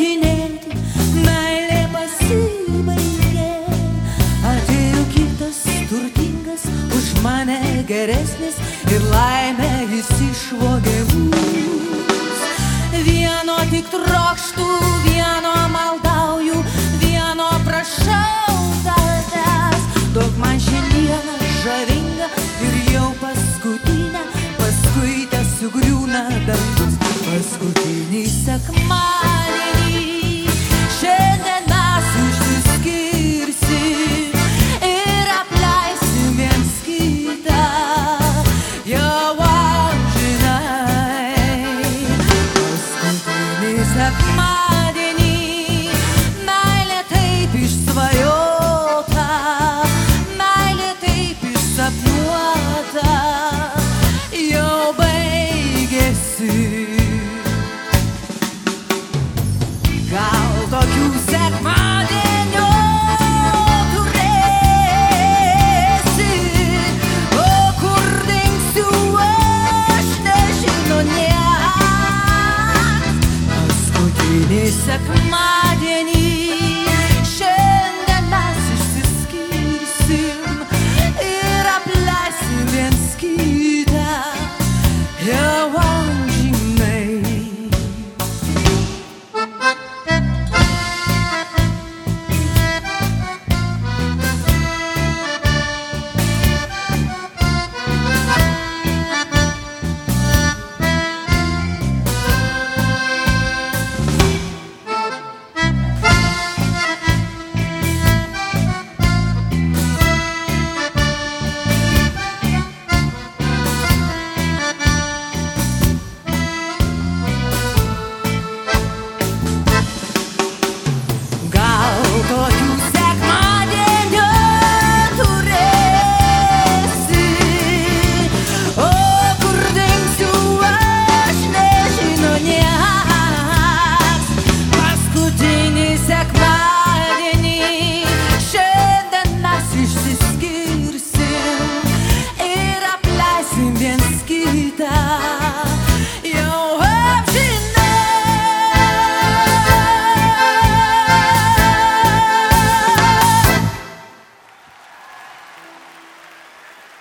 mylėti, meilė pasibaigė. Atėjo kitas turtingas, už mane geresnis ir laimę jis išvogė mus. Vieno tik trokštu, vieno maldauju, vieno prašau tavęs. Duok man šiandieną žavingą ir jau paskutinę, paskui tesugriūna dangus. Paskutinį sekmadienį šiandien mes išsiskirsim ir apleisim viens kitą jau amžinai. Paskutinį sekmadienį meilė taip išsvajota, meilė taip išsapnuota jau baigėsi. Gal tokių sekmadienių turėsi, o kur dingsiu aš nežino niekas. Paskutinį sekmadienį